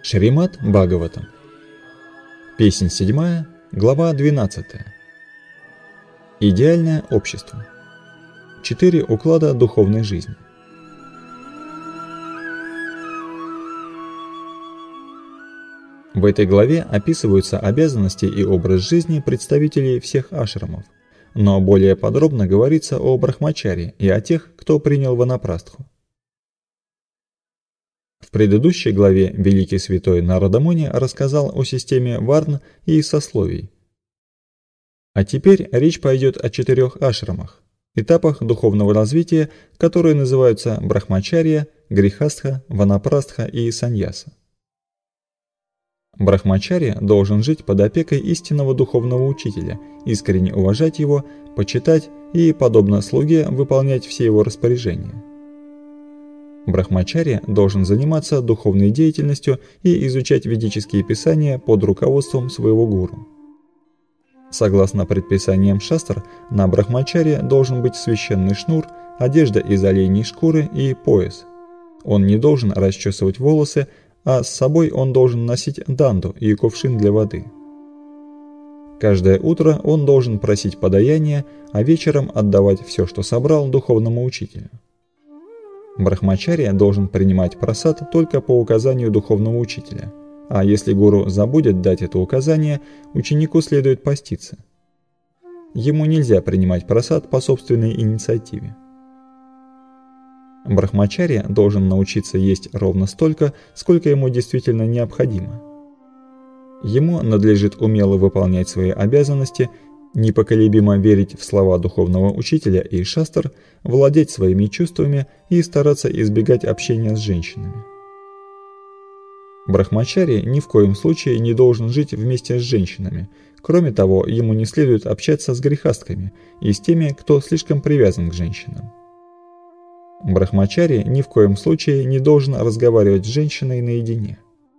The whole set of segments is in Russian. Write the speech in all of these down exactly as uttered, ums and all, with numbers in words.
Шримад Бхагаватам. Песнь седьмая, глава двенадцатая. Идеальное общество. Четыре уклада духовной жизни. В этой главе описываются обязанности и образ жизни представителей всех ашрамов, но более подробно говорится о брахмачаре и о тех, кто принял ванапрастху. В предыдущей главе великий святой Нарада Муни рассказал о системе варн и сословий. А теперь речь пойдет о четырех ашрамах, этапах духовного развития, которые называются брахмачарья, грихастха, ванапрастха и саньяса. Брахмачарья должен жить под опекой истинного духовного учителя, искренне уважать его, почитать и, подобно слуге, выполнять все его распоряжения. Брахмачарья должен заниматься духовной деятельностью и изучать ведические писания под руководством своего гуру. Согласно предписаниям шастр, на брахмачарье должен быть священный шнур, одежда из оленей шкуры и пояс. Он не должен расчесывать волосы, а с собой он должен носить данду и кувшин для воды. Каждое утро он должен просить подаяние, а вечером отдавать все, что собрал, духовному учителю. Брахмачарья должен принимать прасад только по указанию духовного учителя, а если гуру забудет дать это указание, ученику следует поститься. Ему нельзя принимать прасад по собственной инициативе. Брахмачарья должен научиться есть ровно столько, сколько ему действительно необходимо. Ему надлежит умело выполнять свои обязанности, непоколебимо верить в слова духовного учителя и шастр, владеть своими чувствами и стараться избегать общения с женщинами. Брахмачарья ни в коем случае не должен жить вместе с женщинами. Кроме того, ему не следует общаться с грехастками и с теми, кто слишком привязан к женщинам. Брахмачарья ни в коем случае не должен разговаривать с женщиной наедине.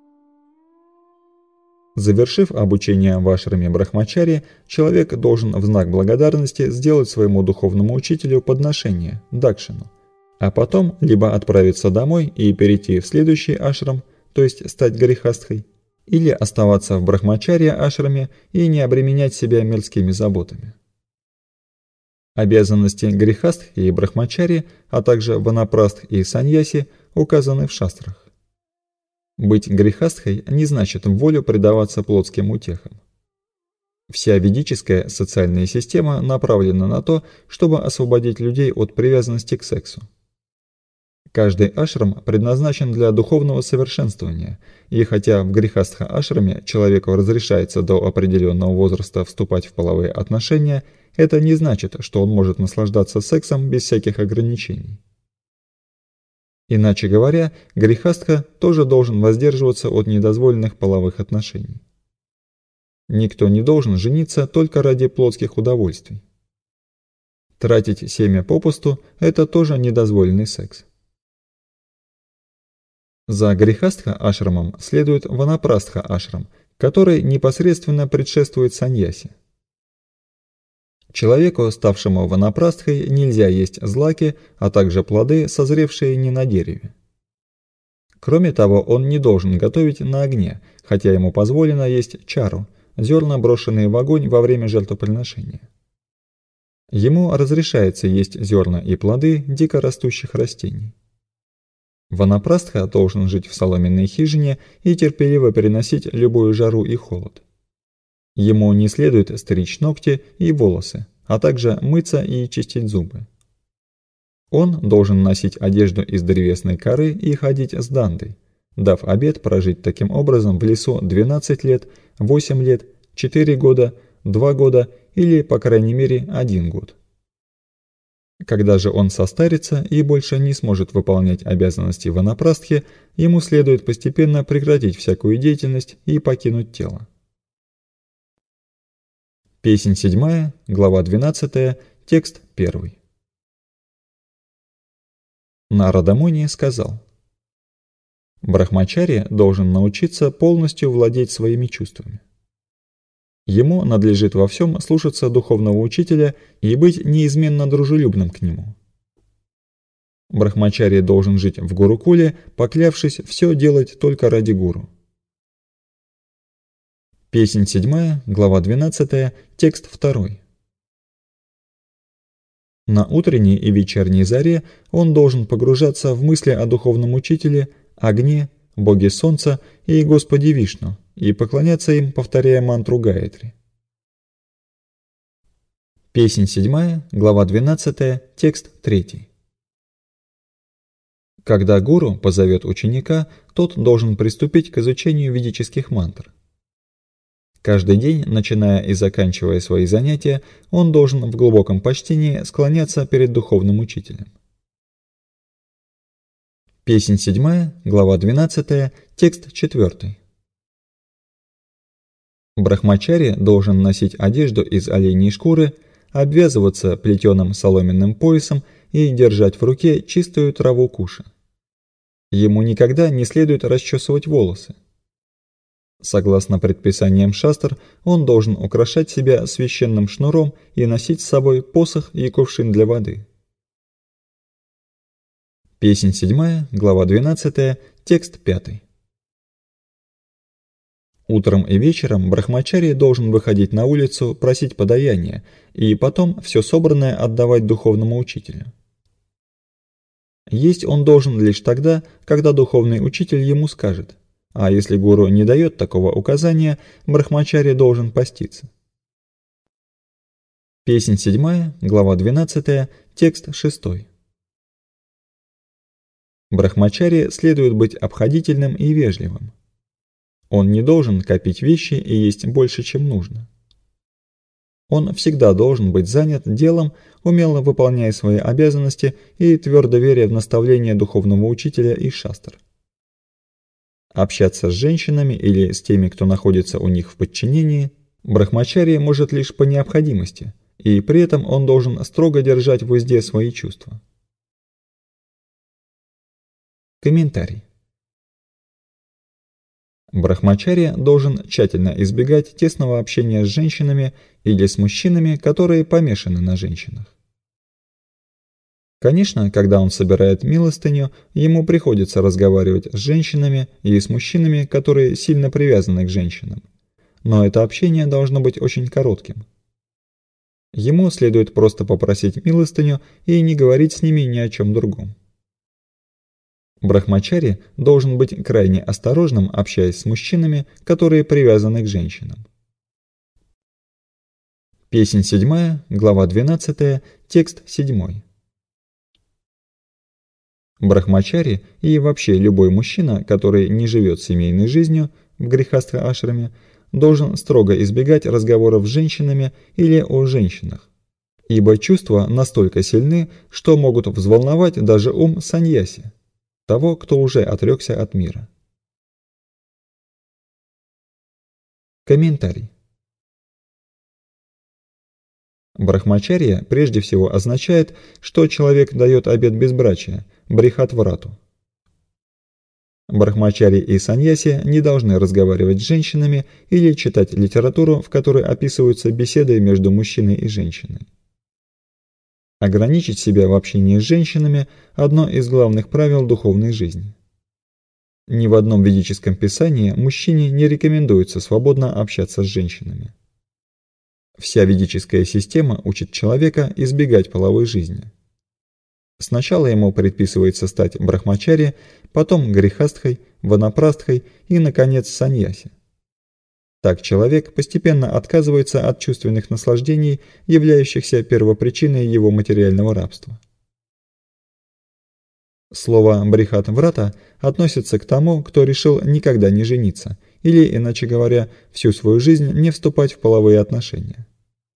Завершив обучение в ашраме брахмачарьи, человек должен в знак благодарности сделать своему духовному учителю подношение, дакшину, а потом либо отправиться домой и перейти в следующий ашрам, то есть стать грехастхой, или оставаться в брахмачарье ашраме и не обременять себя мирскими заботами. Обязанности грехастх и брахмачарьи, а также ванапрастх и саньяси указаны в шастрах. Быть грехастхой не значит в волю предаваться плотским утехам. Вся ведическая социальная система направлена на то, чтобы освободить людей от привязанности к сексу. Каждый ашрам предназначен для духовного совершенствования, и хотя в грехастха-ашраме человеку разрешается до определенного возраста вступать в половые отношения, это не значит, что он может наслаждаться сексом без всяких ограничений. Иначе говоря, грехастха тоже должен воздерживаться от недозволенных половых отношений. Никто не должен жениться только ради плотских удовольствий. Тратить семя попусту – это тоже недозволенный секс. За грехастха-ашрамом следует ванапрастха-ашрам, который непосредственно предшествует саньясе. Человеку, ставшему ванапрастхой, нельзя есть злаки, а также плоды, созревшие не на дереве. Кроме того, он не должен готовить на огне, хотя ему позволено есть чару, зерна, брошенные в огонь во время жертвоприношения. Ему разрешается есть зерна и плоды дикорастущих растений. Ванапрастха должен жить в соломенной хижине и терпеливо переносить любую жару и холод. Ему не следует стричь ногти и волосы, а также мыться и чистить зубы. Он должен носить одежду из древесной коры и ходить с дандой, дав обет прожить таким образом в лесу двенадцать лет, восемь лет, четыре года, два года или, по крайней мере, один год. Когда же он состарится и больше не сможет выполнять обязанности ванапрастхи, ему следует постепенно прекратить всякую деятельность и покинуть тело. Песнь седьмая, глава двенадцатая, текст первый. Нарада Муни сказал: Брахмачарья должен научиться полностью владеть своими чувствами. Ему надлежит во всем слушаться духовного учителя и быть неизменно дружелюбным к нему. Брахмачарья должен жить в гурукуле, поклявшись все делать только ради гуру. Песнь седьмая, глава двенадцатая, текст второй. На утренней и вечерней заре он должен погружаться в мысли о духовном учителе, огне, боге солнца и Господе Вишну и поклоняться им, повторяя мантру Гаятри. Песнь седьмая, глава двенадцатая, текст третий. Когда гуру позовет ученика, тот должен приступить к изучению ведических мантр. Каждый день, начиная и заканчивая свои занятия, он должен в глубоком почтении склоняться перед духовным учителем. Песнь седьмая, глава двенадцатая, текст четвертый. Брахмачари должен носить одежду из оленьей шкуры, обвязываться плетеным соломенным поясом и держать в руке чистую траву куша. Ему никогда не следует расчесывать волосы. Согласно предписаниям шастр, он должен украшать себя священным шнуром и носить с собой посох и кувшин для воды. Песнь седьмая, глава двенадцатая, текст пятый. Утром и вечером брахмачари должен выходить на улицу просить подаяния и потом все собранное отдавать духовному учителю. Есть он должен лишь тогда, когда духовный учитель ему скажет. А если гуру не дает такого указания, брахмачари должен поститься. Песнь седьмая, глава двенадцатая, текст шестой. Брахмачари следует быть обходительным и вежливым. Он не должен копить вещи и есть больше, чем нужно. Он всегда должен быть занят делом, умело выполняя свои обязанности и твердо веря в наставления духовного учителя и шастр. Общаться с женщинами или с теми, кто находится у них в подчинении, брахмачари может лишь по необходимости, и при этом он должен строго держать в узде свои чувства. Комментарий. Брахмачари должен тщательно избегать тесного общения с женщинами или с мужчинами, которые помешаны на женщинах. Конечно, когда он собирает милостыню, ему приходится разговаривать с женщинами и с мужчинами, которые сильно привязаны к женщинам. Но это общение должно быть очень коротким. Ему следует просто попросить милостыню и не говорить с ними ни о чем другом. Брахмачари должен быть крайне осторожным, общаясь с мужчинами, которые привязаны к женщинам. Песнь седьмая, глава двенадцатая, текст седьмой. Брахмачари и вообще любой мужчина, который не живет семейной жизнью в грихастха-ашраме, должен строго избегать разговоров с женщинами или о женщинах, ибо чувства настолько сильны, что могут взволновать даже ум саньяси, того, кто уже отрекся от мира. Комментарий. Брахмачарья прежде всего означает, что человек дает обет безбрачия, брихатврату. Брахмачари и саньяси не должны разговаривать с женщинами или читать литературу, в которой описываются беседы между мужчиной и женщиной. Ограничить себя в общении с женщинами – одно из главных правил духовной жизни. Ни в одном ведическом писании мужчине не рекомендуется свободно общаться с женщинами. Вся ведическая система учит человека избегать половой жизни. Сначала ему предписывается стать брахмачари, потом грихастхой, ванапрастхой и, наконец, саньяси. Так человек постепенно отказывается от чувственных наслаждений, являющихся первопричиной его материального рабства. Слово брихатврата относится к тому, кто решил никогда не жениться, или, иначе говоря, всю свою жизнь не вступать в половые отношения.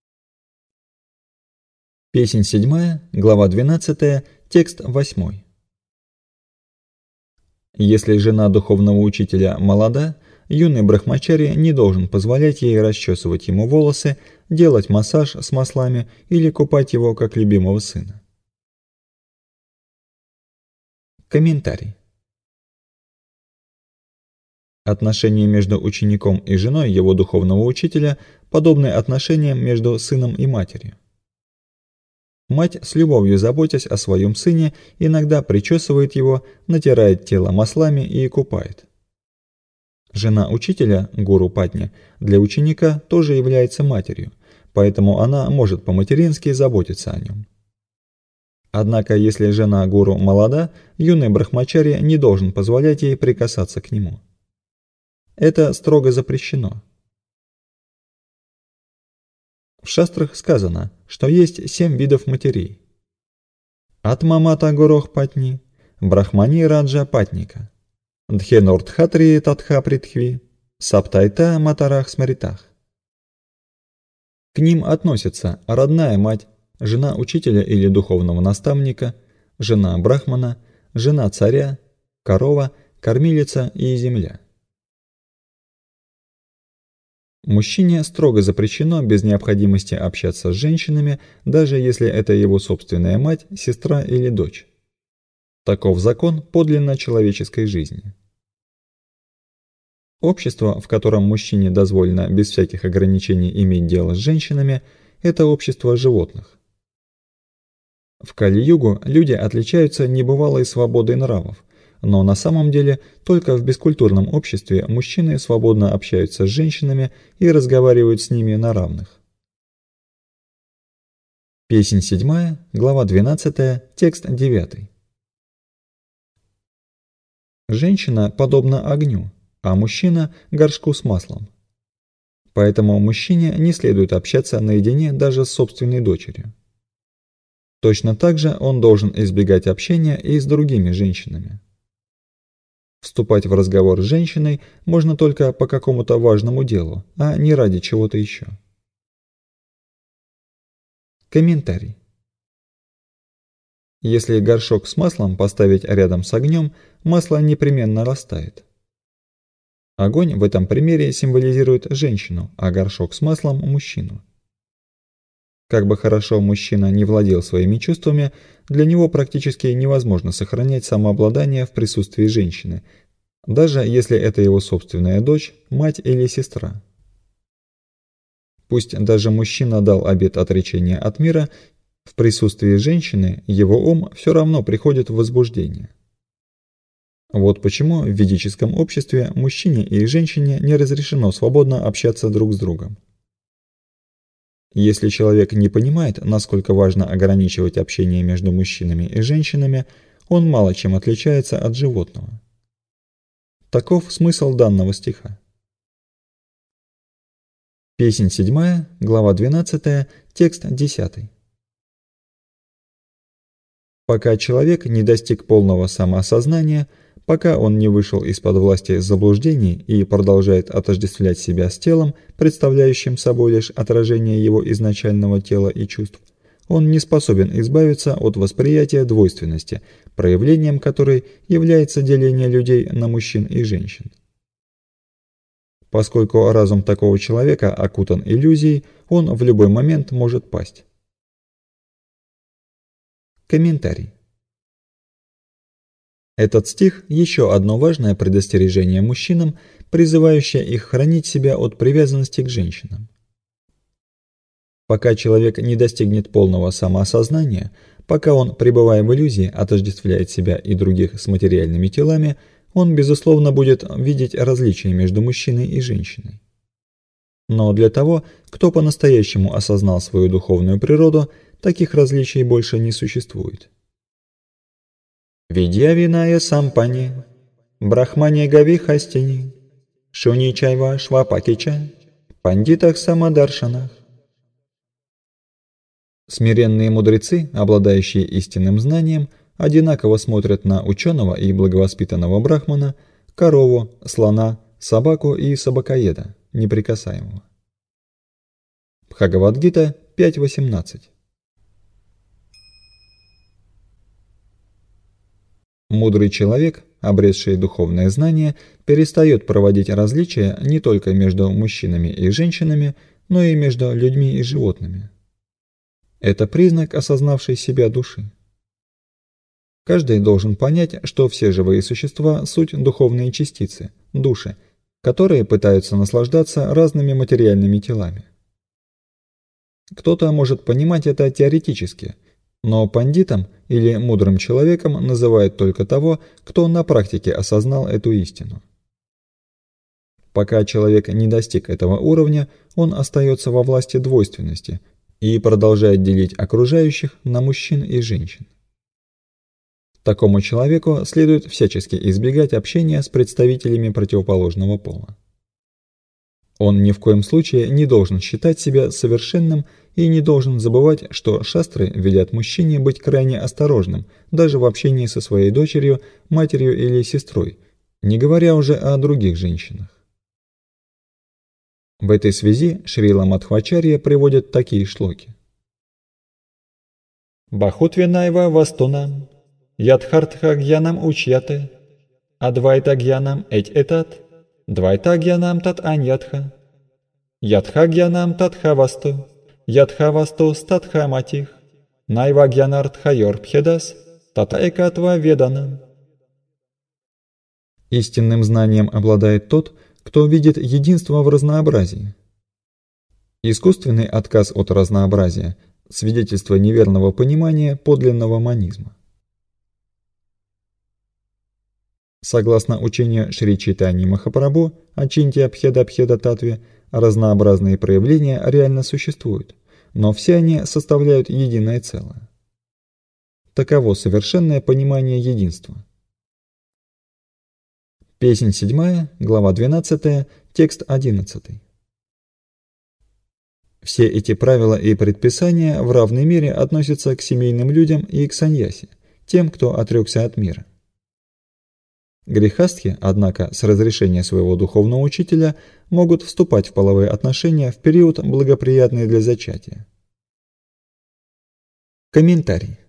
Песнь седьмая, глава двенадцатая, текст восьмой. Если жена духовного учителя молода, юный брахмачари не должен позволять ей расчесывать ему волосы, делать массаж с маслами или купать его как любимого сына. Комментарий. Отношения между учеником и женой его духовного учителя подобны отношениям между сыном и матерью. Мать, с любовью заботясь о своем сыне, иногда причесывает его, натирает тело маслами и купает. Жена учителя, гуру Патни, для ученика тоже является матерью, поэтому она может по-матерински заботиться о нем. Однако, если жена гуру молода, юный брахмачарья не должен позволять ей прикасаться к нему. Это строго запрещено. В шастрах сказано, что есть семь видов матерей. Атмамата горох патни, брахмани раджа патника, дхенурдхатри татха притхви, саптайта матарах смаритах. К ним относятся родная мать, жена учителя или духовного наставника, жена брахмана, жена царя, корова, кормилица и земля. Мужчине строго запрещено без необходимости общаться с женщинами, даже если это его собственная мать, сестра или дочь. Таков закон подлинно человеческой жизни. Общество, в котором мужчине дозволено без всяких ограничений иметь дело с женщинами, это общество животных. В Кали-югу люди отличаются небывалой свободой нравов, но на самом деле только в бескультурном обществе мужчины свободно общаются с женщинами и разговаривают с ними на равных. Песнь седьмая, глава двенадцатая, текст девятый. Женщина подобна огню, а мужчина – горшку с маслом. Поэтому мужчине не следует общаться наедине даже с собственной дочерью. Точно так же он должен избегать общения и с другими женщинами. Вступать в разговор с женщиной можно только по какому-то важному делу, а не ради чего-то еще. Комментарий. Если горшок с маслом поставить рядом с огнем, масло непременно растает. Огонь в этом примере символизирует женщину, а горшок с маслом – мужчину. Как бы хорошо мужчина не владел своими чувствами, для него практически невозможно сохранять самообладание в присутствии женщины, даже если это его собственная дочь, мать или сестра. Пусть даже мужчина дал обет отречения от мира, в присутствии женщины его ум все равно приходит в возбуждение. Вот почему в ведическом обществе мужчине и женщине не разрешено свободно общаться друг с другом. Если человек не понимает, насколько важно ограничивать общение между мужчинами и женщинами, он мало чем отличается от животного. Таков смысл данного стиха. Песнь седьмая, глава двенадцатая, текст десятый. Пока человек не достиг полного самоосознания, пока он не вышел из-под власти заблуждений и продолжает отождествлять себя с телом, представляющим собой лишь отражение его изначального тела и чувств, он не способен избавиться от восприятия двойственности, проявлением которой является деление людей на мужчин и женщин. Поскольку разум такого человека окутан иллюзией, он в любой момент может пасть. Комментарий. Этот стих – еще одно важное предостережение мужчинам, призывающее их хранить себя от привязанности к женщинам. Пока человек не достигнет полного самоосознания, пока он, пребывая в иллюзии, отождествляет себя и других с материальными телами, он, безусловно, будет видеть различия между мужчиной и женщиной. Но для того, кто по-настоящему осознал свою духовную природу, таких различий больше не существует. Видья виная сампани, брахмане гави хастини, шуни чайва швапакича, пандитах самадаршанах. Смиренные мудрецы, обладающие истинным знанием, одинаково смотрят на ученого и благовоспитанного брахмана, корову, слона, собаку и собакоеда, неприкасаемого. Бхагавад-гита пять восемнадцать. Мудрый человек, обретший духовное знание, перестает проводить различия не только между мужчинами и женщинами, но и между людьми и животными. Это признак осознавшей себя души. Каждый должен понять, что все живые существа – суть духовные частицы, души, которые пытаются наслаждаться разными материальными телами. Кто-то может понимать это теоретически, но пандитом или мудрым человеком называют только того, кто на практике осознал эту истину. Пока человек не достиг этого уровня, он остается во власти двойственности и продолжает делить окружающих на мужчин и женщин. Такому человеку следует всячески избегать общения с представителями противоположного пола. Он ни в коем случае не должен считать себя совершенным и не должен забывать, что шастры велят мужчине быть крайне осторожным даже в общении со своей дочерью, матерью или сестрой, не говоря уже о других женщинах. В этой связи Шрила Мадхвачарья приводит такие шлоки. Бахутвинайва вастунам, ядхартха гьянам учьяте, адвайта гьянам эть этат, двайта гьянам тат аньятха, ядха гьянам татха васту, ядха васту статха матих, найва гьянартха йорбхедас, тата экатва веданам. Истинным знанием обладает тот, кто видит единство в разнообразии. Искусственный отказ от разнообразия – свидетельство неверного понимания подлинного манизма. Согласно учению Шри Чайтаньи Махапрабху Ачинтья Бхеда Бхеда Татве, разнообразные проявления реально существуют, но все они составляют единое целое. Таково совершенное понимание единства. Песнь седьмая, глава двенадцатая, текст одиннадцатый. Все эти правила и предписания в равной мере относятся к семейным людям и к саньяси, тем, кто отрекся от мира. Грехастхи, однако, с разрешения своего духовного учителя, могут вступать в половые отношения в период, благоприятный для зачатия. Комментарий.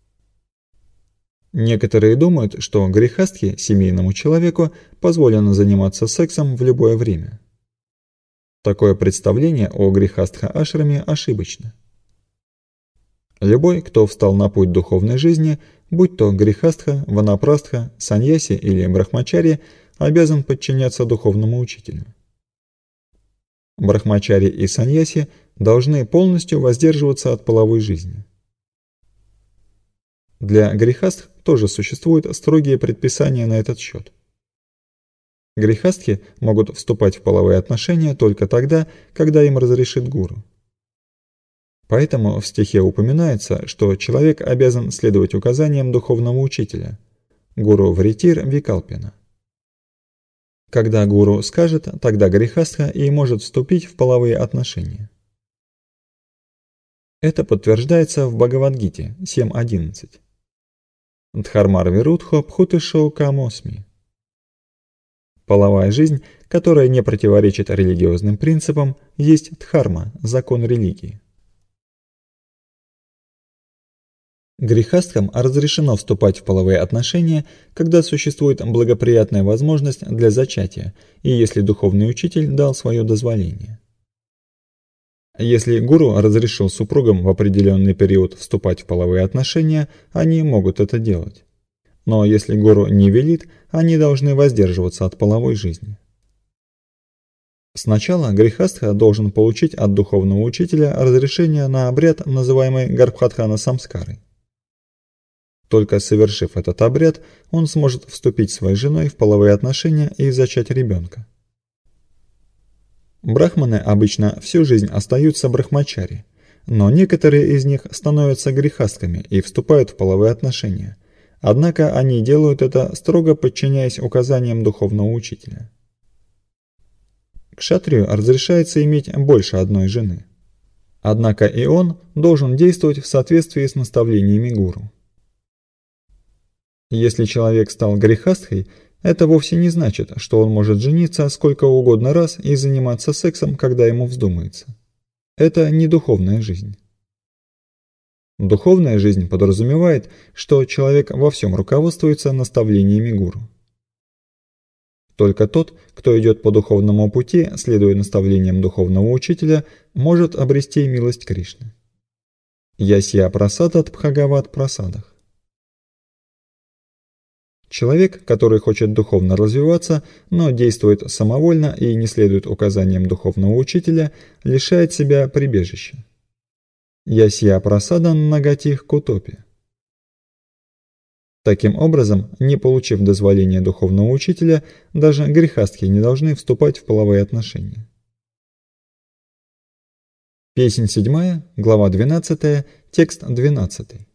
Некоторые думают, что грехастхи семейному человеку позволено заниматься сексом в любое время. Такое представление о грехастха-ашраме ошибочно. Любой, кто встал на путь духовной жизни, будь то грехастха, ванапрастха, саньяси или брахмачари, обязан подчиняться духовному учителю. Брахмачари и саньяси должны полностью воздерживаться от половой жизни. Для грехастх тоже существуют строгие предписания на этот счет. Грехастхи могут вступать в половые отношения только тогда, когда им разрешит гуру. Поэтому в стихе упоминается, что человек обязан следовать указаниям духовного учителя, гуру Вритир Викалпина. Когда гуру скажет, тогда грехастха и может вступить в половые отношения. Это подтверждается в Бхагавад-гите семь одиннадцать. Дхармар вирудхо пхутышо камосми. Половая жизнь, которая не противоречит религиозным принципам, есть дхарма, закон религии. Грехастхам разрешено вступать в половые отношения, когда существует благоприятная возможность для зачатия и если духовный учитель дал свое дозволение. Если гуру разрешил супругам в определенный период вступать в половые отношения, они могут это делать. Но если гуру не велит, они должны воздерживаться от половой жизни. Сначала грехастха должен получить от духовного учителя разрешение на обряд, называемый Гарбхатхана самскарой. Только совершив этот обряд, он сможет вступить с своей женой в половые отношения и зачать ребенка. Брахманы обычно всю жизнь остаются брахмачари, но некоторые из них становятся грехастками и вступают в половые отношения, однако они делают это, строго подчиняясь указаниям духовного учителя. Кшатрию разрешается иметь больше одной жены, однако и он должен действовать в соответствии с наставлениями гуру. Если человек стал грехастхой, это вовсе не значит, что он может жениться сколько угодно раз и заниматься сексом, когда ему вздумается. Это не духовная жизнь. Духовная жизнь подразумевает, что человек во всем руководствуется наставлениями гуру. Только тот, кто идет по духовному пути, следуя наставлениям духовного учителя, может обрести милость Кришны. Ясья прасадат бхагават прасадах. Человек, который хочет духовно развиваться, но действует самовольно и не следует указаниям духовного учителя, лишает себя прибежища. Ясья прасадан нагатих кутопи. Таким образом, не получив дозволения духовного учителя, даже грехастхи не должны вступать в половые отношения. Песнь седьмая, глава двенадцатая, текст двенадцатый.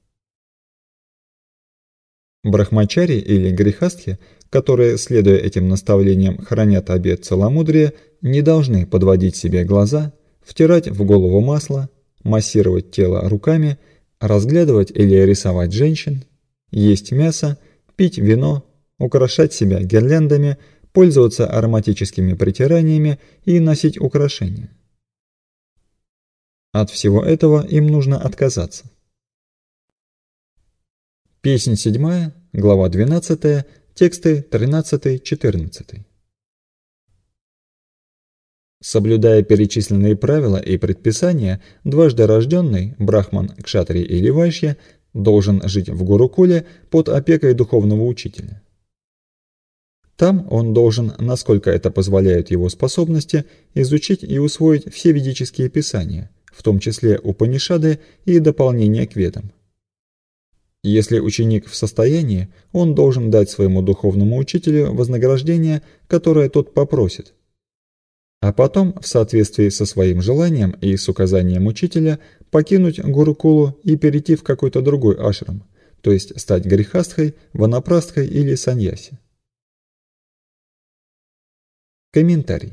Брахмачари или грехастхи, которые, следуя этим наставлениям, хранят обет целомудрия, не должны подводить себе глаза, втирать в голову масло, массировать тело руками, разглядывать или рисовать женщин, есть мясо, пить вино, украшать себя гирляндами, пользоваться ароматическими притираниями и носить украшения. От всего этого им нужно отказаться. Песнь седьмая, глава двенадцатая, тексты тринадцатый-четырнадцатый. Соблюдая перечисленные правила и предписания, дважды рожденный, брахман, кшатри или вайшья, должен жить в Гурукуле под опекой духовного учителя. Там он должен, насколько это позволяют его способности, изучить и усвоить все ведические писания, в том числе Упанишады и дополнения к Ведам. Если ученик в состоянии, он должен дать своему духовному учителю вознаграждение, которое тот попросит, а потом, в соответствии со своим желанием и с указанием учителя, покинуть Гурукулу и перейти в какой-то другой ашрам, то есть стать грехастхой, ванапрастхой или саньяси. Комментарий.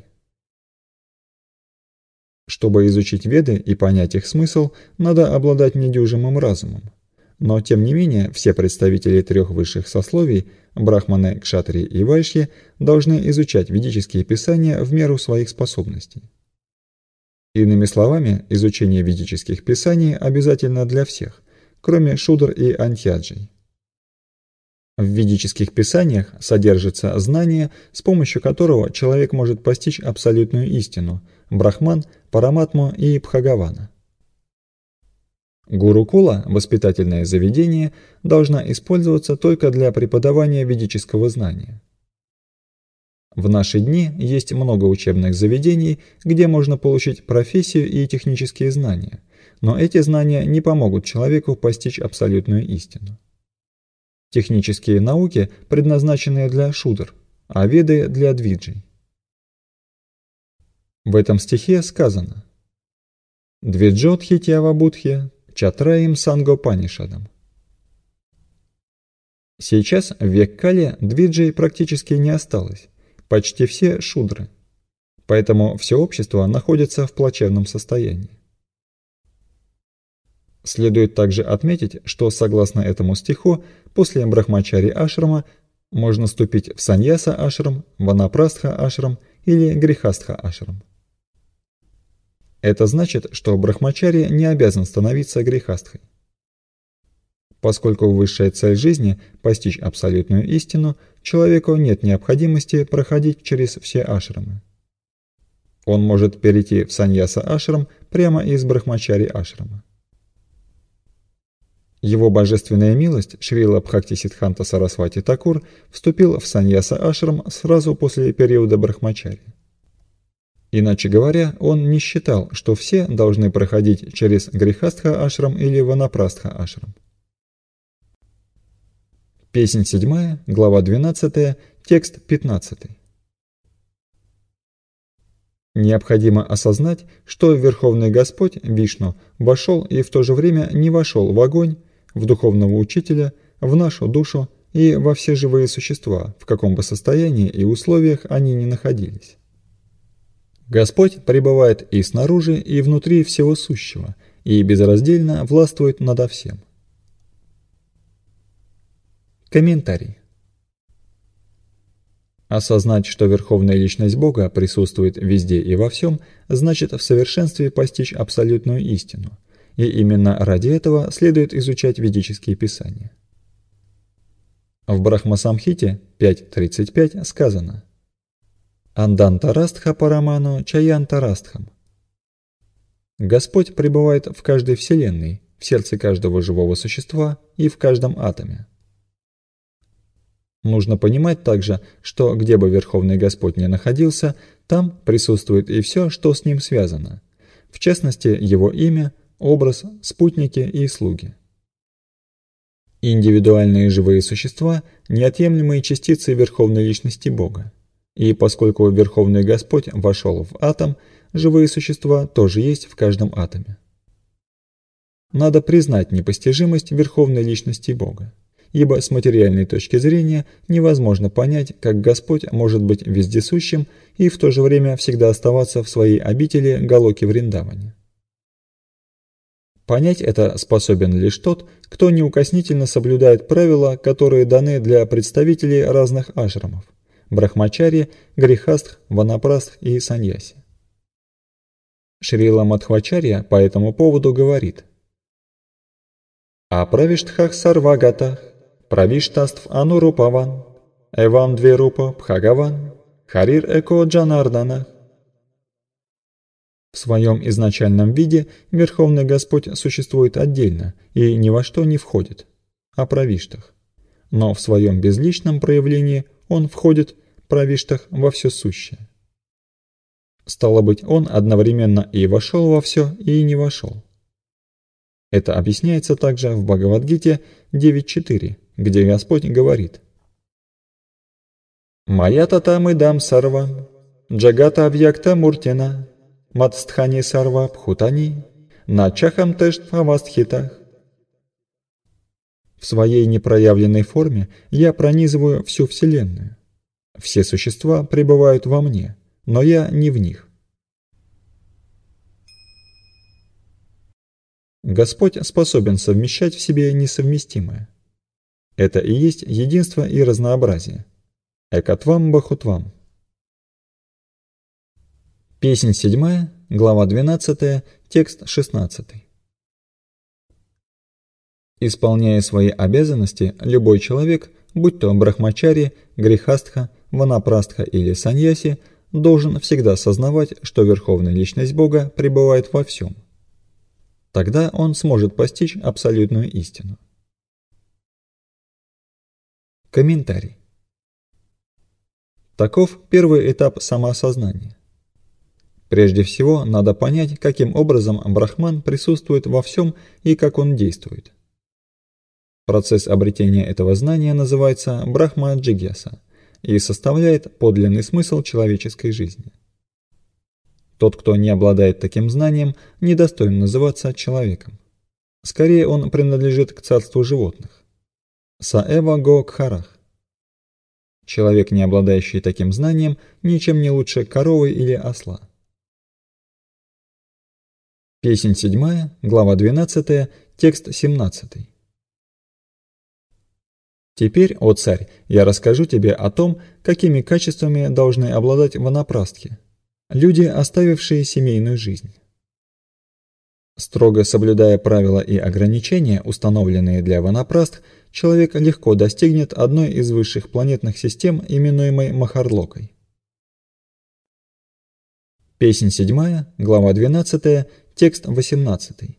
Чтобы изучить Веды и понять их смысл, надо обладать недюжимым разумом. Но тем не менее, все представители трех высших сословий, брахманы, кшатри и вайшьи, должны изучать ведические писания в меру своих способностей. Иными словами, изучение ведических писаний обязательно для всех, кроме шудр и антьяджей. В ведических писаниях содержится знание, с помощью которого человек может постичь абсолютную истину – брахман, параматму и бхагавана. Гурукула, воспитательное заведение, должна использоваться только для преподавания ведического знания. В наши дни есть много учебных заведений, где можно получить профессию и технические знания, но эти знания не помогут человеку постичь абсолютную истину. Технические науки предназначены для шудр, а веды для двиджей. В этом стихе сказано «Двиджотхитьява будхья чатраим сангопанишадам». Сейчас в век Кали двиджей практически не осталось, почти все шудры, поэтому все общество находится в плачевном состоянии. Следует также отметить, что согласно этому стиху, после брахмачари ашрама можно вступить в саньяса ашрам, ванапрастха ашрам или грехастха ашрам. Это значит, что брахмачари не обязан становиться грехастхой. Поскольку высшая цель жизни – постичь абсолютную истину, человеку нет необходимости проходить через все ашрамы. Он может перейти в саньяса ашрам прямо из брахмачари ашрама. Его божественная милость Шрила Бхактисиддханта Сарасвати Такур вступил в саньяса ашрам сразу после периода брахмачари. Иначе говоря, он не считал, что все должны проходить через грехастха ашрам или ванапрастха ашрам. Песнь седьмая, глава двенадцатая, текст пятнадцатый. Необходимо осознать, что Верховный Господь, Вишну, вошел и в то же время не вошел в огонь, в духовного учителя, в нашу душу и во все живые существа, в каком бы состоянии и условиях они ни находились. Господь пребывает и снаружи, и внутри всего сущего, и безраздельно властвует надо всем. Комментарий. Осознать, что Верховная Личность Бога присутствует везде и во всем, значит в совершенстве постичь абсолютную истину, и именно ради этого следует изучать ведические писания. В Брахма-самхите пять тридцать пять сказано «Андантарастха параману чаянтарастхам». Господь пребывает в каждой вселенной, в сердце каждого живого существа и в каждом атоме. Нужно понимать также, что где бы Верховный Господь ни находился, там присутствует и все, что с ним связано, в частности, его имя, образ, спутники и слуги. Индивидуальные живые существа – неотъемлемые частицы Верховной Личности Бога. И поскольку Верховный Господь вошел в атом, живые существа тоже есть в каждом атоме. Надо признать непостижимость Верховной Личности Бога, ибо с материальной точки зрения невозможно понять, как Господь может быть вездесущим и в то же время всегда оставаться в своей обители Галоки-Вриндаване. Понять это способен лишь тот, кто неукоснительно соблюдает правила, которые даны для представителей разных ашрамов – брахмачари, грихастх, ванапрастх и саньяси. Шрила Мадхвачарья по этому поводу говорит: «А правиштхах сарвагатах, правиштаств анурупаван, эвам две рупа пхагаван, харир эко джанарданах». В своем изначальном виде Верховный Господь существует отдельно и ни во что не входит, о правиштах. Но в своем безличном проявлении Он входит, правиштах, во все сущее. Стало быть, Он одновременно и вошел во все, и не вошел. Это объясняется также в Бхагавад-гите девять четыре, где Господь говорит: «Мая татам идам сарвам, джагата авьякта муртина, мадстхани сарва пхутани, начахам тэшт павастхитах». В своей непроявленной форме я пронизываю всю Вселенную. Все существа пребывают во мне, но я не в них. Господь способен совмещать в себе несовместимое. Это и есть единство и разнообразие. Экатвам бахутвам. Песнь седьмая, глава двенадцатая, текст шестнадцатый. Исполняя свои обязанности, любой человек, будь то брахмачари, грихастха, ванапрастха или саньяси, должен всегда сознавать, что Верховная Личность Бога пребывает во всем. Тогда он сможет постичь абсолютную истину. Комментарий. Таков первый этап самоосознания. Прежде всего, надо понять, каким образом Брахман присутствует во всем и как он действует. Процесс обретения этого знания называется Брахма-джигьяса и составляет подлинный смысл человеческой жизни. Тот, кто не обладает таким знанием, недостоин называться человеком. Скорее, он принадлежит к царству животных. Саэва го кхарах. Человек, не обладающий таким знанием, ничем не лучше коровы или осла. Песнь седьмая, глава двенадцатая, текст семнадцатый. Теперь, о царь, я расскажу тебе о том, какими качествами должны обладать ванапрастхи, люди, оставившие семейную жизнь. Строго соблюдая правила и ограничения, установленные для ванапрастх, человек легко достигнет одной из высших планетных систем, именуемой Махарлокой. Песнь седьмая, глава двенадцатая, текст восемнадцатый.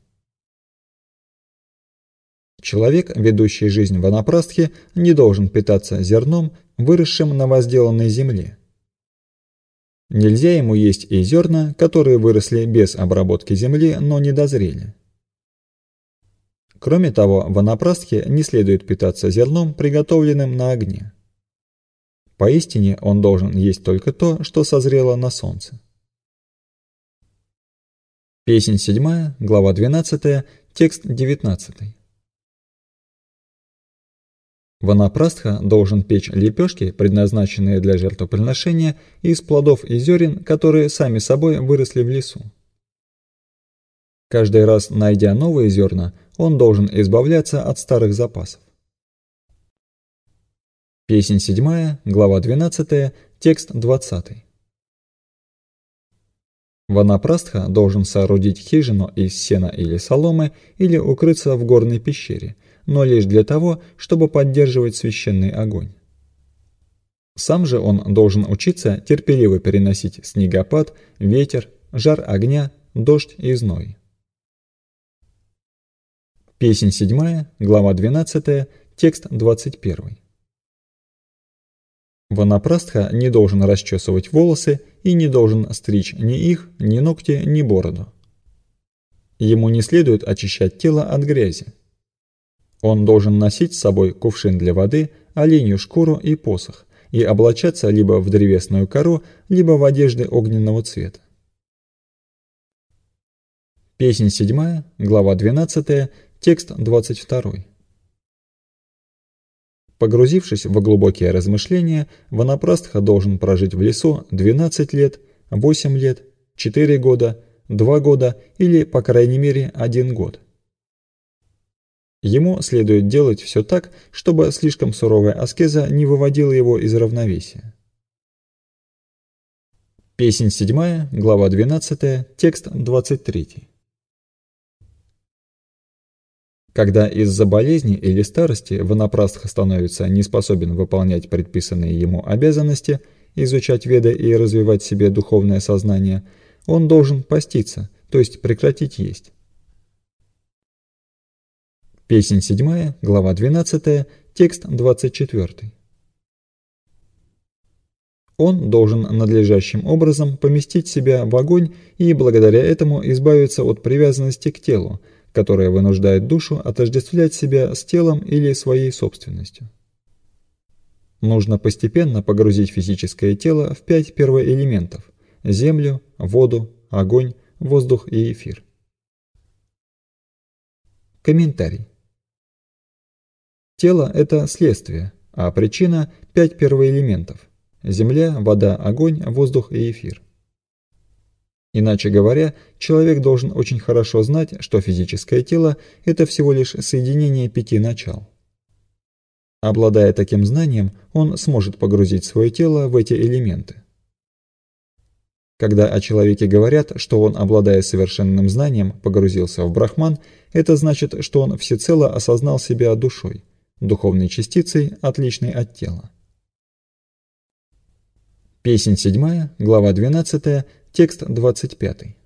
Человек, ведущий жизнь ванапрастхи, не должен питаться зерном, выросшим на возделанной земле. Нельзя ему есть и зерна, которые выросли без обработки земли, но не дозрели. Кроме того, ванапрастхе не следует питаться зерном, приготовленным на огне. Поистине он должен есть только то, что созрело на солнце. Песнь седьмая, глава двенадцатая, текст девятнадцатый. Ванапрастха должен печь лепешки, предназначенные для жертвоприношения, из плодов и зерен, которые сами собой выросли в лесу. Каждый раз, найдя новые зерна, он должен избавляться от старых запасов. Песнь седьмая, глава двенадцатая, текст двадцатый. Ванапрастха должен соорудить хижину из сена или соломы или укрыться в горной пещере, но лишь для того, чтобы поддерживать священный огонь. Сам же он должен учиться терпеливо переносить снегопад, ветер, жар огня, дождь и зной. Песнь седьмая, глава двенадцатая, текст двадцать первый. Ванапрастха не должен расчесывать волосы и не должен стричь ни их, ни ногти, ни бороду. Ему не следует очищать тело от грязи. Он должен носить с собой кувшин для воды, оленью шкуру и посох, и облачаться либо в древесную кору, либо в одежды огненного цвета. Песнь седьмая, глава двенадцатая, текст двадцать второй. Погрузившись в глубокие размышления, ванапрастха должен прожить в лесу двенадцать лет, восемь лет, четыре года, два года или, по крайней мере, один год. Ему следует делать все так, чтобы слишком суровая аскеза не выводила его из равновесия. Песнь седьмая, глава двенадцатая, текст двадцать третий. Когда из-за болезни или старости ванапрастха становится не способен выполнять предписанные ему обязанности, изучать веды и развивать в себе духовное сознание, он должен поститься, то есть прекратить есть. Песнь седьмая, глава двенадцатая, текст двадцать четвёртый. Он должен надлежащим образом поместить себя в огонь и благодаря этому избавиться от привязанности к телу, которая вынуждает душу отождествлять себя с телом или своей собственностью. Нужно постепенно погрузить физическое тело в пять первоэлементов – землю, воду, огонь, воздух и эфир. Комментарий. Тело – это следствие, а причина – пять первоэлементов – земля, вода, огонь, воздух и эфир. Иначе говоря, человек должен очень хорошо знать, что физическое тело – это всего лишь соединение пяти начал. Обладая таким знанием, он сможет погрузить свое тело в эти элементы. Когда о человеке говорят, что он, обладая совершенным знанием, погрузился в брахман, это значит, что он всецело осознал себя душой, духовной частицей, отличной от тела. Песнь седьмая, глава двенадцатая, текст двадцать пятый.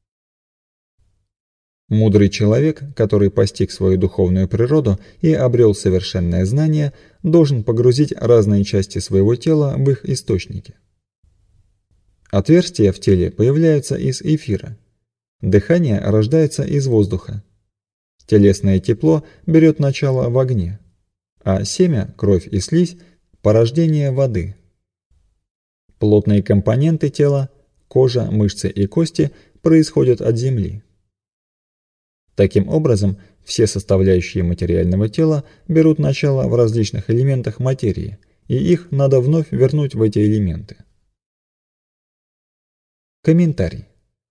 Мудрый человек, который постиг свою духовную природу и обрел совершенное знание, должен погрузить разные части своего тела в их источники. Отверстия в теле появляются из эфира. Дыхание рождается из воздуха. Телесное тепло берет начало в огне, а семя, кровь и слизь – порождение воды. Плотные компоненты тела – кожа, мышцы и кости – происходят от земли. Таким образом, все составляющие материального тела берут начало в различных элементах материи, и их надо вновь вернуть в эти элементы. Комментарий.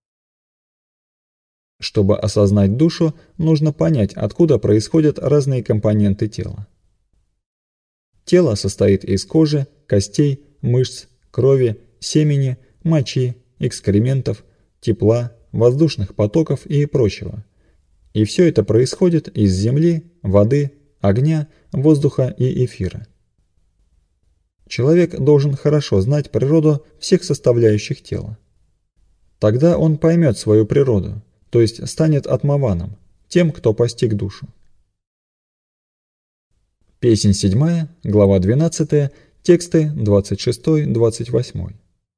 Чтобы осознать душу, нужно понять, откуда происходят разные компоненты тела. Тело состоит из кожи, костей, мышц, крови, семени, мочи, экскрементов, тепла, воздушных потоков и прочего. И все это происходит из земли, воды, огня, воздуха и эфира. Человек должен хорошо знать природу всех составляющих тела. Тогда он поймет свою природу, то есть станет атмаваном, тем, кто постиг душу. Песнь седьмая, глава двенадцатая, тексты двадцать шестой — двадцать восьмой.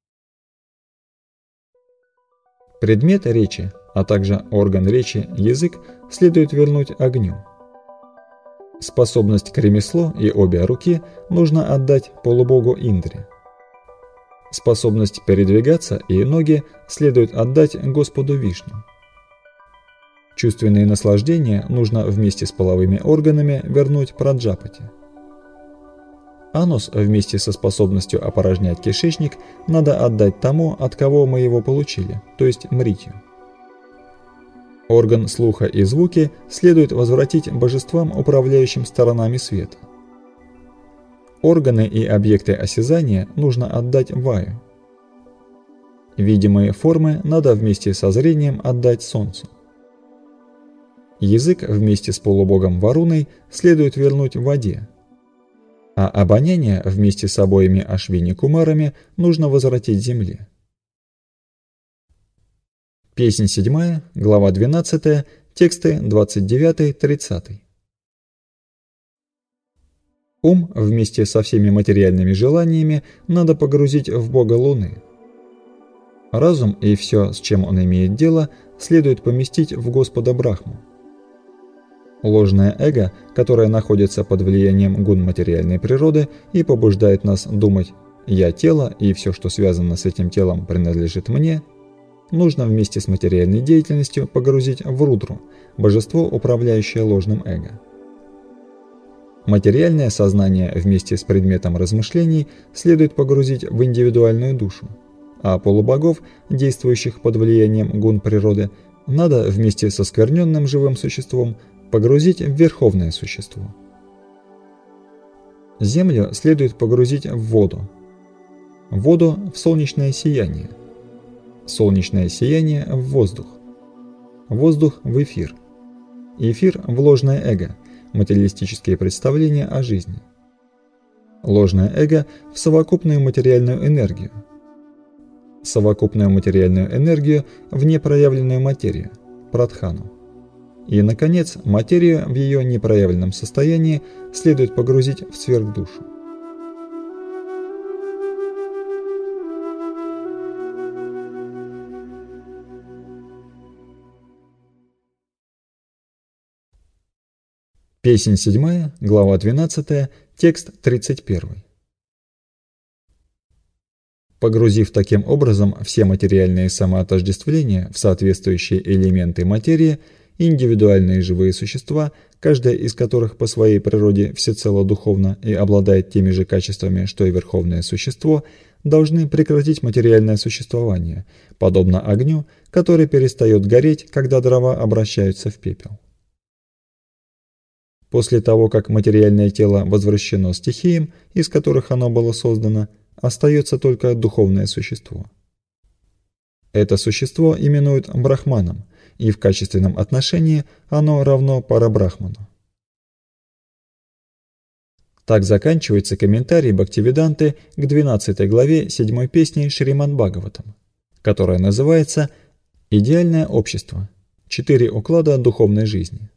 Предмет речи, а также орган речи, язык, следует вернуть огню. Способность к ремеслу и обе руки нужно отдать полубогу Индре. Способность передвигаться и ноги следует отдать Господу Вишну. Чувственные наслаждения нужно вместе с половыми органами вернуть Праджапати. Анус вместе со способностью опорожнять кишечник надо отдать тому, от кого мы его получили, то есть Мритью. Орган слуха и звуки следует возвратить божествам, управляющим сторонами света. Органы и объекты осязания нужно отдать Ваю. Видимые формы надо вместе со зрением отдать Солнцу. Язык вместе с полубогом Варуной следует вернуть воде, а обоняние вместе с обоими Ашвини-кумарами нужно возвратить земле. Песнь седьмая, глава двенадцатая, тексты двадцать девятый — тридцатый. Ум вместе со всеми материальными желаниями надо погрузить в бога Луны. Разум и все, с чем он имеет дело, следует поместить в Господа Брахму. Ложное эго, которое находится под влиянием гун материальной природы и побуждает нас думать «я тело, и все, что связано с этим телом, принадлежит мне», нужно вместе с материальной деятельностью погрузить в рудру, божество, управляющее ложным эго. Материальное сознание вместе с предметом размышлений следует погрузить в индивидуальную душу, а полубогов, действующих под влиянием гун природы, надо вместе со оскверненным живым существом погрузить в верховное существо. Землю следует погрузить в воду, воду в солнечное сияние, солнечное сияние в воздух, воздух в эфир, эфир в ложное эго, материалистические представления о жизни, ложное эго в совокупную материальную энергию, совокупную материальную энергию в непроявленную материю, прадхану. И, наконец, материю в ее непроявленном состоянии следует погрузить в сверхдушу. Песнь седьмая, глава двенадцатая, текст тридцать первый. Погрузив таким образом все материальные самоотождествления в соответствующие элементы материи, индивидуальные живые существа, каждая из которых по своей природе всецело духовна и обладает теми же качествами, что и верховное существо, должны прекратить материальное существование, подобно огню, который перестает гореть, когда дрова обращаются в пепел. После того, как материальное тело возвращено стихиям, из которых оно было создано, остается только духовное существо. Это существо именуют брахманом, и в качественном отношении оно равно парабрахману. Так заканчивается комментарий Бхактивиданты к двенадцатой главе седьмой песни Шримад-Бхагаватам, которая называется «Идеальное общество. Четыре уклада духовной жизни».